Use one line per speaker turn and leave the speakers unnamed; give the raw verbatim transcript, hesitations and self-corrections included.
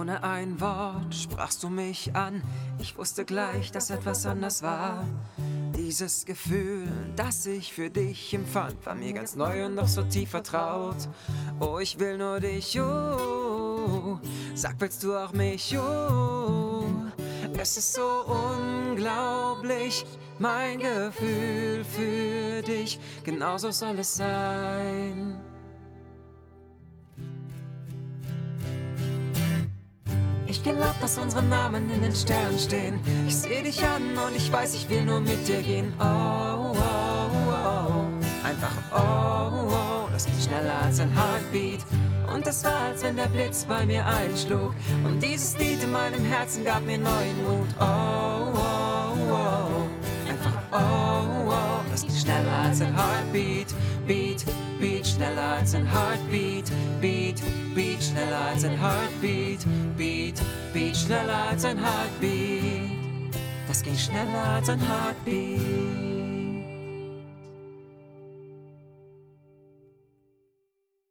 Ohne ein Wort sprachst du mich an. Ich wusste gleich, dass etwas anders war. Dieses Gefühl, das ich für dich empfand, war mir ganz neu und doch so tief vertraut. Oh, ich will nur dich, oh, sag, willst du auch mich, oh. Es ist so unglaublich, mein Gefühl für dich, genauso soll es sein. Ich glaub, dass unsere Namen in den Sternen stehen. Ich seh dich an und ich weiß, ich will nur mit dir gehen. Oh, oh, oh, einfach oh, oh. Das geht schneller als ein Heartbeat. Und das war, als wenn der Blitz bei mir einschlug. Und dieses Lied in meinem Herzen gab mir neuen Mut. Oh, oh, oh, einfach oh, oh. Das geht schneller als ein Heartbeat. Beat, Beat, schneller als ein Heartbeat. Beat, Beat, schneller als ein Heartbeat. Beat, Beat, schneller als ein Heartbeat. Das ging schneller als ein Heartbeat.